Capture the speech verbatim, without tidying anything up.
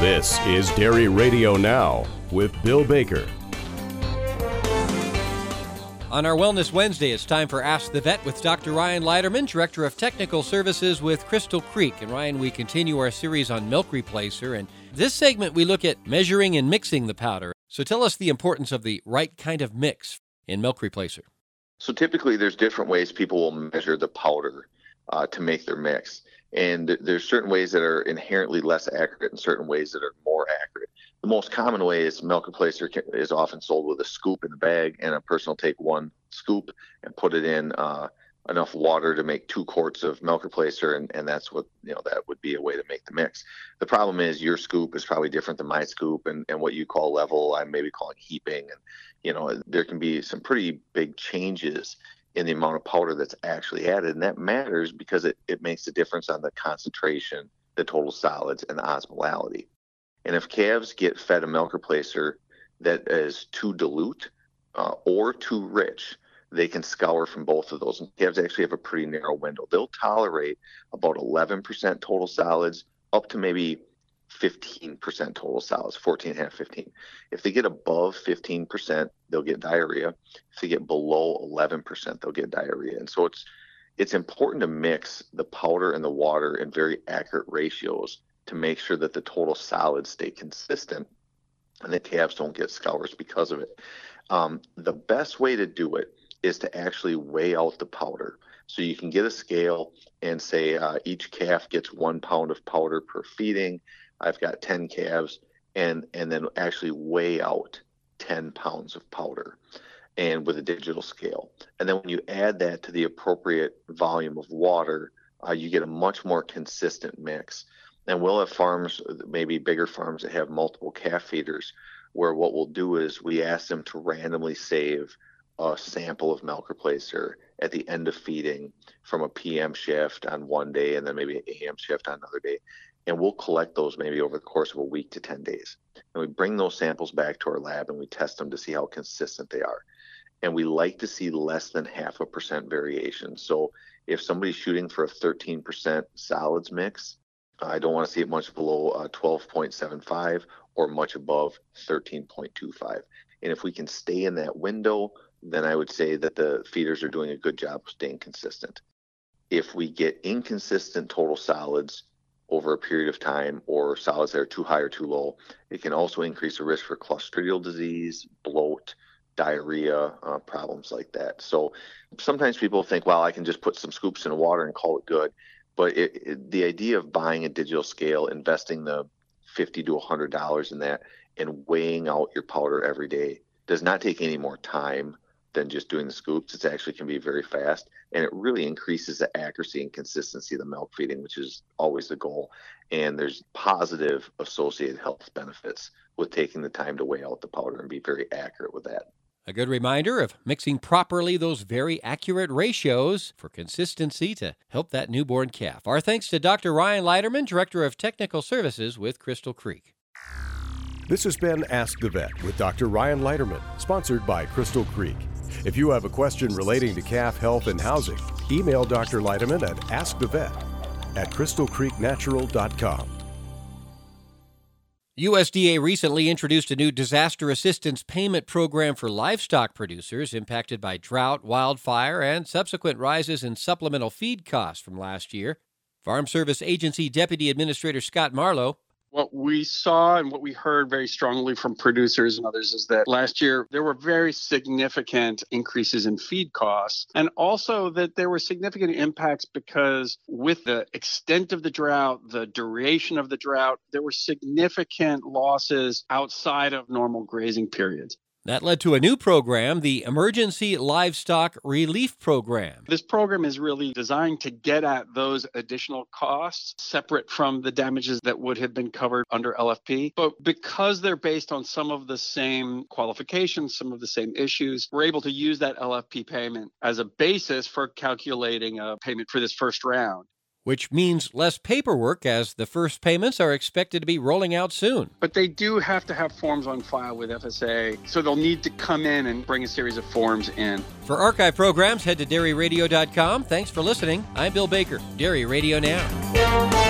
This is Dairy Radio Now with Bill Baker. On our Wellness Wednesday, it's time for Ask the Vet with Doctor Ryan Leiterman, Director of Technical Services with Crystal Creek. And Ryan, we continue our series on Milk Replacer. And this segment, we look at measuring and mixing the powder. So tell us the importance of the right kind of mix in Milk Replacer. So typically there's different ways people will measure the powder uh, to make their mix. And there's certain ways that are inherently less accurate and certain ways that are more accurate. The most common way is Milk Replacer is often sold with a scoop in the bag, and a person will take one scoop and put it in uh, enough water to make two quarts of Milk Replacer, and, and that's what, you know, that would be a way to make the mix. The problem is your scoop is probably different than my scoop, and, and what you call level, I'm maybe calling heaping, and, you know, there can be some pretty big changes in the amount of powder that's actually added. And that matters because it, it makes a difference on the concentration, the total solids, and the osmolality. And if calves get fed a Milk Replacer that is too dilute uh, or too rich, they can scour from both of those. And calves actually have a pretty narrow window. They'll tolerate about eleven percent total solids up to maybe fifteen percent total solids, fourteen and a half, fifteen. If they get above fifteen percent, they'll get diarrhea. If they get below eleven percent, they'll get diarrhea. And so it's it's important to mix the powder and the water in very accurate ratios to make sure that the total solids stay consistent and the calves don't get scours because of it. Um, the best way to do it is to actually weigh out the powder. So you can get a scale and say uh, each calf gets one pound of powder per feeding. I've got ten calves, and and then actually weigh out ten pounds of powder, and with a digital scale. And then when you add that to the appropriate volume of water, uh, you get a much more consistent mix. And we'll have farms, maybe bigger farms that have multiple calf feeders, where what we'll do is we ask them to randomly save a sample of Milk Replacer at the end of feeding from a P M shift on one day and then maybe an A M shift on another day. And we'll collect those maybe over the course of a week to ten days. And we bring those samples back to our lab and we test them to see how consistent they are. And we like to see less than half a percent variation. So if somebody's shooting for a thirteen percent solids mix, I don't want to see it much below uh, twelve point seven five or much above thirteen point two five. And if we can stay in that window, then I would say that the feeders are doing a good job of staying consistent. If we get inconsistent total solids over a period of time, or solids that are too high or too low, it can also increase the risk for clostridial disease, bloat, diarrhea, uh, problems like that. So sometimes people think, well, I can just put some scoops in water and call it good. But it, it, the idea of buying a digital scale, investing the fifty to one hundred dollars in that, and weighing out your powder every day does not take any more time than just doing the scoops. It actually can be very fast, and it really increases the accuracy and consistency of the milk feeding, which is always the goal. And there's positive associated health benefits with taking the time to weigh out the powder and be very accurate with that. A good reminder of mixing properly those very accurate ratios for consistency to help that newborn calf. Our thanks to Doctor Ryan Leiterman, Director of Technical Services with Crystal Creek. This has been Ask the Vet with Doctor Ryan Leiterman, sponsored by Crystal Creek. If you have a question relating to calf health and housing, email Doctor Leiterman at askthevet at crystal creek natural dot com. U S D A recently introduced a new disaster assistance payment program for livestock producers impacted by drought, wildfire, and subsequent rises in supplemental feed costs from last year. Farm Service Agency Deputy Administrator Scott Marlowe. What we saw and what we heard very strongly from producers and others is that last year there were very significant increases in feed costs, and also that there were significant impacts because with the extent of the drought, the duration of the drought, there were significant losses outside of normal grazing periods. That led to a new program, the Emergency Livestock Relief Program. This program is really designed to get at those additional costs separate from the damages that would have been covered under L F P. But because they're based on some of the same qualifications, some of the same issues, we're able to use that L F P payment as a basis for calculating a payment for this first round. Which means less paperwork as the first payments are expected to be rolling out soon. But they do have to have forms on file with F S A, so they'll need to come in and bring a series of forms in. For archive programs, head to dairy radio dot com. Thanks for listening. I'm Bill Baker, Dairy Radio Now.